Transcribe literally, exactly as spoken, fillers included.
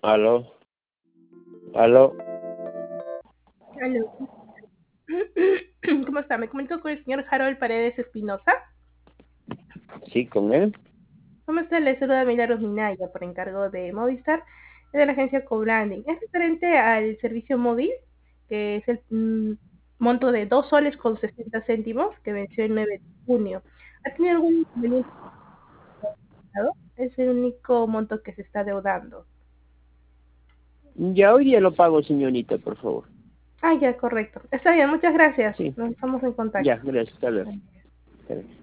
Aló, aló. Aló. ¿Cómo está? Me comunico con el señor Harold Paredes Espinosa. Sí, con él. ¿Cómo está? Le saluda Milagros Minaya por encargo de Movistar de la agencia Cobranding. Es referente al servicio móvil, que es el mm, monto de dos soles con sesenta céntimos que venció el nueve de junio. ¿Ha tenido algún inconveniente? Es el único monto que se está deudando. Ya hoy día lo pago, señorita, por favor. Ah, ya, correcto. Está bien, muchas gracias. Sí, Nos estamos en ya, contacto. gracias, hasta luego. Hasta luego.